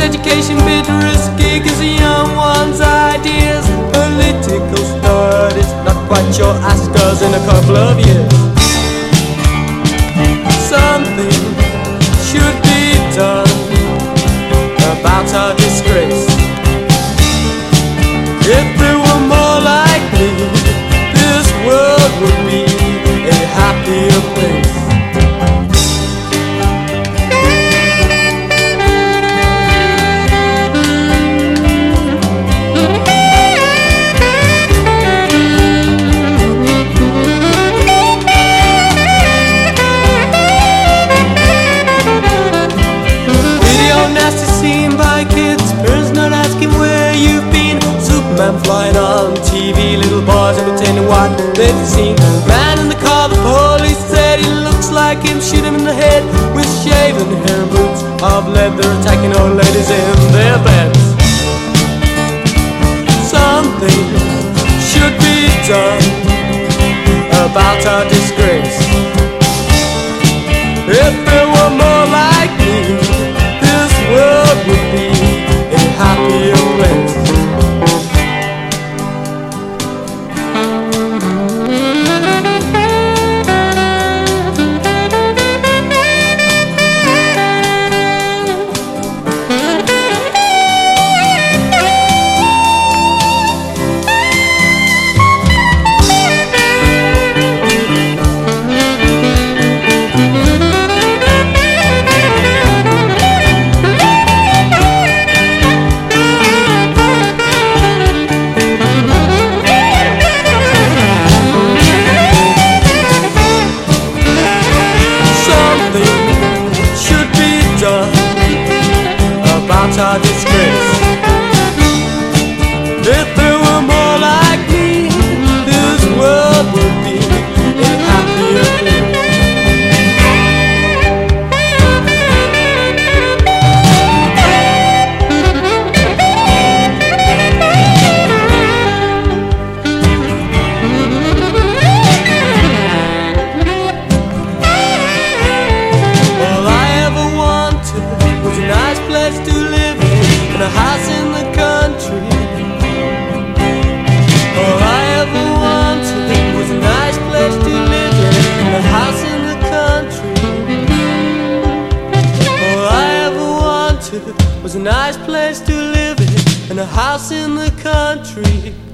education bit risky, cause the young one's ideas, political studies, not quite sure ask us in a couple of years. Something should be done about our disgrace. If there were more like me, this world would be a happier place. Flying on TV, little boys entertaining what they've seen. Man in the car, the police said he looks like him. Shoot him in the head with shaven hair and boots of leather, attacking old ladies in their beds. Something should be done about our disgrace. If there were more like me, this world would be a happier place. Our disgrace. If there were more like me, this world would be a happier place. All I ever wanted was a nice place to live, a house in the country. All I ever wanted was a nice place to live in, a house in the country. All I ever wanted was a nice place to live in, a house in the country.